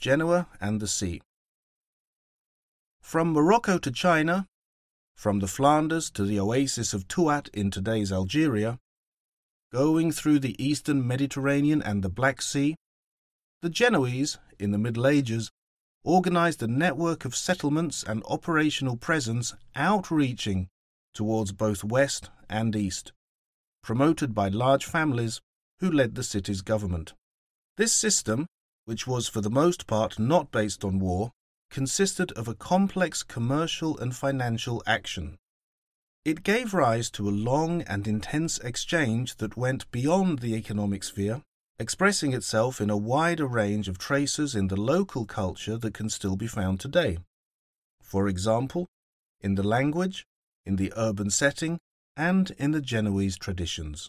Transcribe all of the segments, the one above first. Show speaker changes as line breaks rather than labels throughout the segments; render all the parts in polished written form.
Genoa and the sea. From Morocco to China, from the Flanders to the oasis of Tuat in today's Algeria, going through the eastern Mediterranean and the Black Sea, the Genoese, in the Middle Ages, organized a network of settlements and operational presence outreaching towards both west and east, promoted by large families who led the city's government. This system, which was for the most part not based on war, consisted of a complex commercial and financial action. It gave rise to a long and intense exchange that went beyond the economic sphere, expressing itself in a wider range of traces in the local culture that can still be found today. For example, in the language, in the urban setting, and in the Genoese traditions.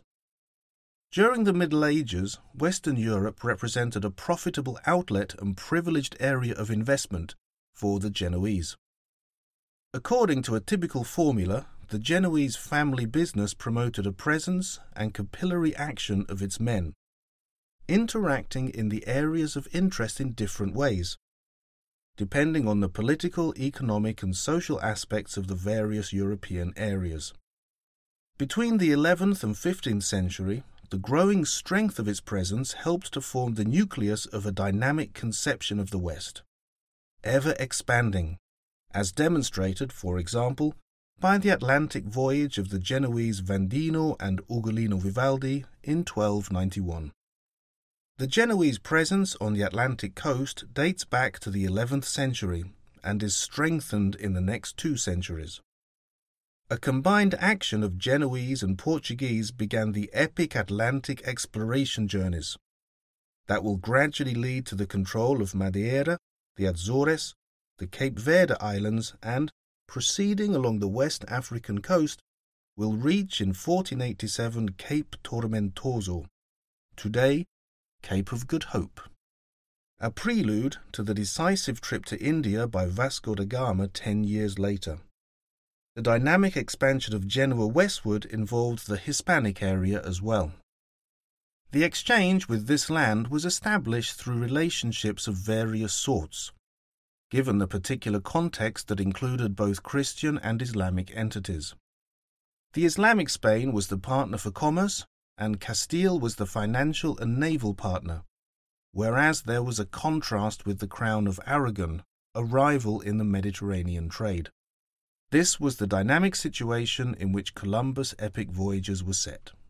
During the Middle Ages, Western Europe represented a profitable outlet and privileged area of investment for the Genoese. According to a typical formula, the Genoese family business promoted a presence and capillary action of its men, interacting in the areas of interest in different ways, depending on the political, economic, and social aspects of the various European areas. Between the 11th and 15th century, the growing strength of its presence helped to form the nucleus of a dynamic conception of the West, ever expanding, as demonstrated, for example, by the Atlantic voyage of the Genoese Vandino and Ugolino Vivaldi in 1291. The Genoese presence on the Atlantic coast dates back to the 11th century and is strengthened in the next 2 centuries. A combined action of Genoese and Portuguese began the epic Atlantic exploration journeys that will gradually lead to the control of Madeira, the Azores, the Cape Verde Islands, and, proceeding along the West African coast, will reach in 1487 Cape Tormentoso, today Cape of Good Hope, a prelude to the decisive trip to India by Vasco da Gama 10 years later. The dynamic expansion of Genoa westward involved the Hispanic area as well. The exchange with this land was established through relationships of various sorts, given the particular context that included both Christian and Islamic entities. The Islamic Spain was the partner for commerce, and Castile was the financial and naval partner, whereas there was a contrast with the Crown of Aragon, a rival in the Mediterranean trade. This was the dynamic situation in which Columbus' epic voyages were set.